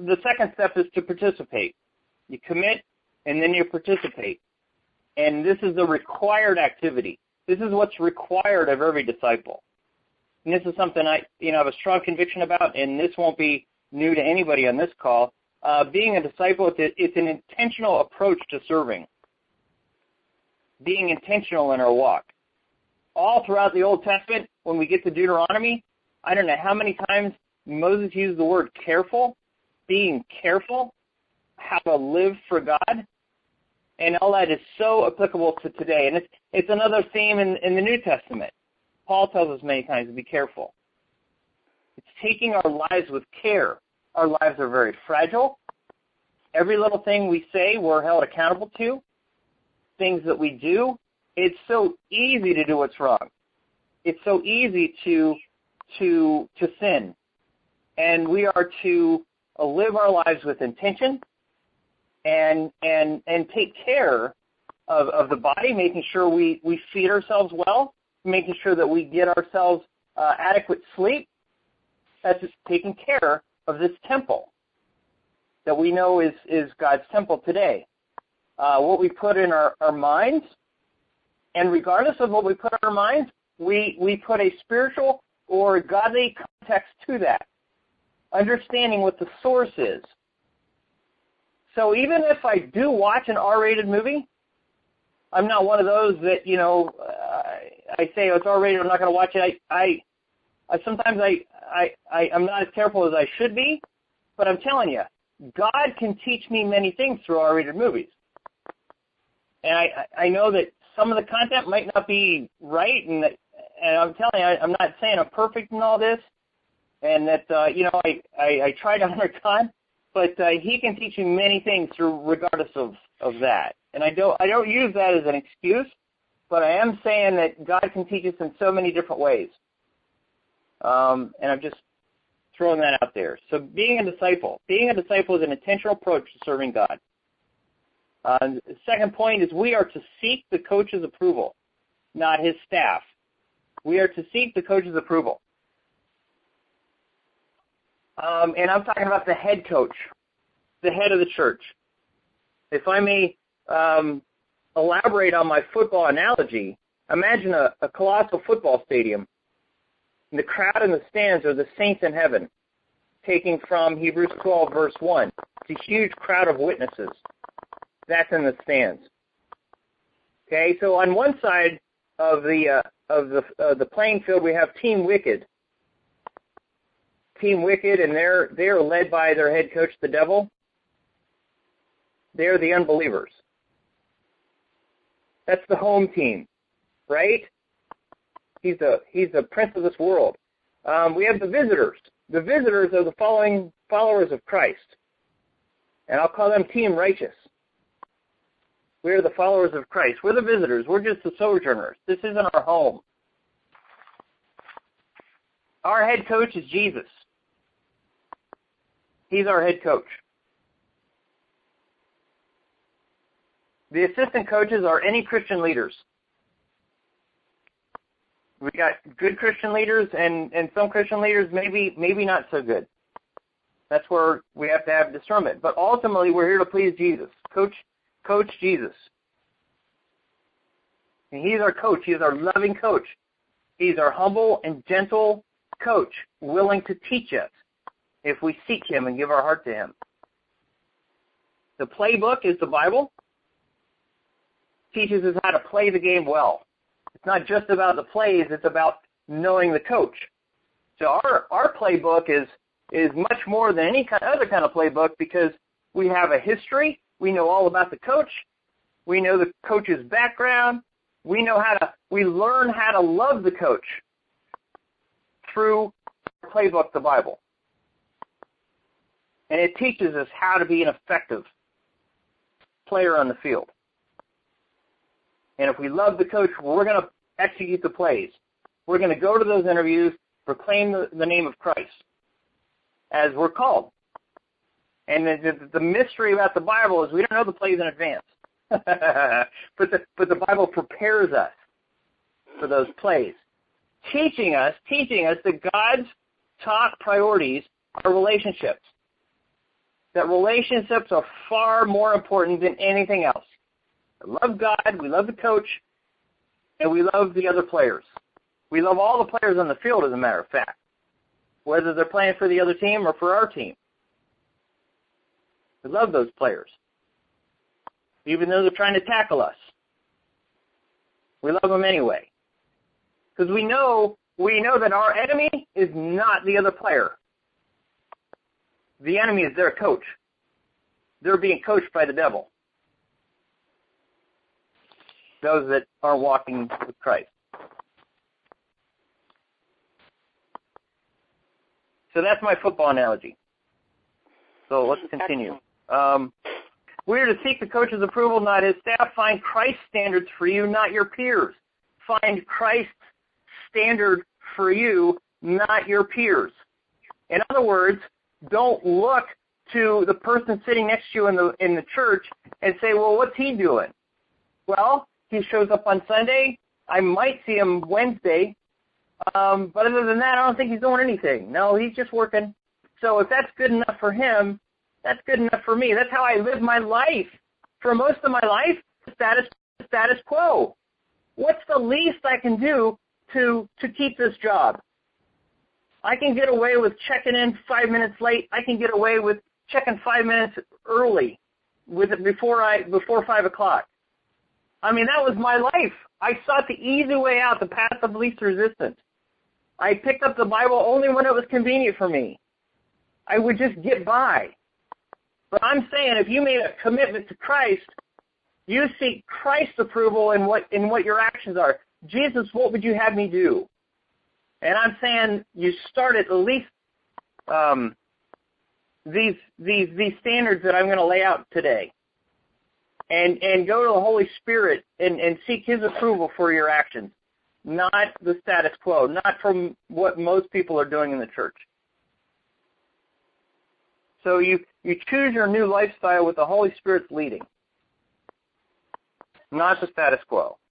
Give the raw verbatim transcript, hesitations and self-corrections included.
the second step is to participate. You commit, and then you participate. And this is the required activity. This is what's required of every disciple. And this is something I, you know, have a strong conviction about, and this won't be new to anybody on this call. Uh, being a disciple, it's, a, it's an intentional approach to serving. Being intentional in our walk. All throughout the Old Testament, when we get to Deuteronomy, I don't know how many times Moses used the word careful, being careful, how to live for God, and all that is so applicable to today. And it's, it's another theme in, in the New Testament. Paul tells us many times to be careful. It's taking our lives with care. Our lives are very fragile. Every little thing we say, we're held accountable to. Things that we do, it's so easy to do what's wrong. It's so easy to to to sin. And we are to uh, live our lives with intention and and and take care of, of the body, making sure we, we feed ourselves well, making sure that we get ourselves uh, adequate sleep. That's just taking care of this temple that we know is, is God's temple today. Uh, what we put in our, our minds, and regardless of what we put in our minds, we, we put a spiritual or godly context to that, understanding what the source is. So even if I do watch an R-rated movie, I'm not one of those that, you know, uh, I say, oh, it's R-rated, I'm not going to watch it. I, I, I sometimes I, I, I, I'm not as careful as I should be, but I'm telling you, God can teach me many things through R-rated movies. And I, I know that some of the content might not be right, and that, and I'm telling you, I, I'm not saying I'm perfect in all this, and that, uh, you know, I, I, I try to honor God, but uh, He can teach me many things through regardless of, of that. And I don't, I don't use that as an excuse, but I am saying that God can teach us in so many different ways. Um, and I'm just throwing that out there. So being a disciple, being a disciple is an intentional approach to serving God. Uh, the second point is we are to seek the coach's approval, not his staff. We are to seek the coach's approval. Um, and I'm talking about the head coach, the head of the church. If I may um, elaborate on my football analogy, imagine a, a colossal football stadium. And the crowd in the stands are the saints in heaven, taking from Hebrews twelve, verse one. It's a huge crowd of witnesses. That's in the stands. Okay, so on one side of the uh, of the uh, the playing field, we have Team Wicked. Team Wicked, and they're they're led by their head coach, the devil. They're the unbelievers. That's the home team, right? He's the he's the prince of this world. Um, we have the visitors. The visitors are the following followers of Christ, and I'll call them Team Righteous. We're the followers of Christ. We're the visitors. We're just the sojourners. This isn't our home. Our head coach is Jesus. He's our head coach. The assistant coaches are any Christian leaders. We got good Christian leaders and, and some Christian leaders maybe maybe not so good. That's where we have to have discernment. But ultimately, we're here to please Jesus. Coach Coach Jesus. And He's our coach. He's our loving coach. He's our humble and gentle coach, willing to teach us if we seek Him and give our heart to Him. The playbook is the Bible. Teaches us how to play the game well. It's not just about the plays, it's about knowing the coach. So our, our playbook is, is much more than any kind, other kind of playbook because we have a history. We know all about the coach. We know the coach's background. We know how to, we learn how to love the coach through our playbook, the Bible. And it teaches us how to be an effective player on the field. And if we love the coach, we're going to execute the plays. We're going to go to those interviews, proclaim the, the name of Christ as we're called. And the, the, the mystery about the Bible is we don't know the plays in advance. but, the, but the Bible prepares us for those plays, teaching us, teaching us that God's top priorities are relationships. that relationships are far more important than anything else. I love God, we love the coach, and we love the other players. We love all the players on the field, as a matter of fact, whether they're playing for the other team or for our team. We love those players, even though they're trying to tackle us. We love them anyway, because we know we know that our enemy is not the other player. The enemy is their coach. They're being coached by the devil. Those that are walking with Christ. So that's my football analogy. So let's continue. Um, we're to seek the coach's approval, not his staff. Find Christ's standards for you, not your peers. Find Christ's standard for you, not your peers. In other words, don't look to the person sitting next to you in the in the church and say, well, what's he doing? Well, he shows up on Sunday. I might see him Wednesday. Um, but other than that, I don't think he's doing anything. No, he's just working. So if that's good enough for him, that's good enough for me. That's how I live my life. For most of my life, status status quo. What's the least I can do to to keep this job? I can get away with checking in five minutes late. I can get away with checking five minutes early, with it before I before five o'clock. I mean, that was my life. I sought the easy way out, the path of least resistance. I picked up the Bible only when it was convenient for me. I would just get by. But I'm saying, if you made a commitment to Christ, you seek Christ's approval in what in what your actions are. Jesus, what would you have me do? And I'm saying you start at least um, these these these standards that I'm going to lay out today, and and go to the Holy Spirit and, and seek His approval for your actions, not the status quo, not from what most people are doing in the church. So you, you choose your new lifestyle with the Holy Spirit's leading, not the status quo.